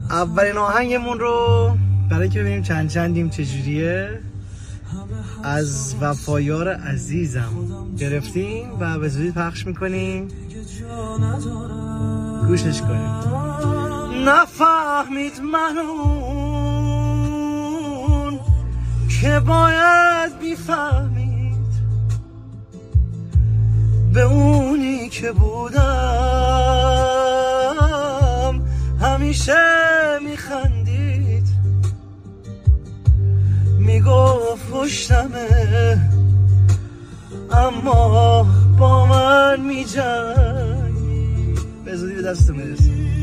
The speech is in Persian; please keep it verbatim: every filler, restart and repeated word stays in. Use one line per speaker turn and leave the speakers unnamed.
اولین آهنگمون رو برای که ببینیم چند چندیم چجوریه از وفایار عزیزم گرفتیم و به زودی پخش میکنیم، گوشش کنیم. نفهمید منون که باید بیفهمید، به اونی که بودم همیشه میخندید، میگفت پشتمه اما با من میجنگی. به زودی به دست میرسه.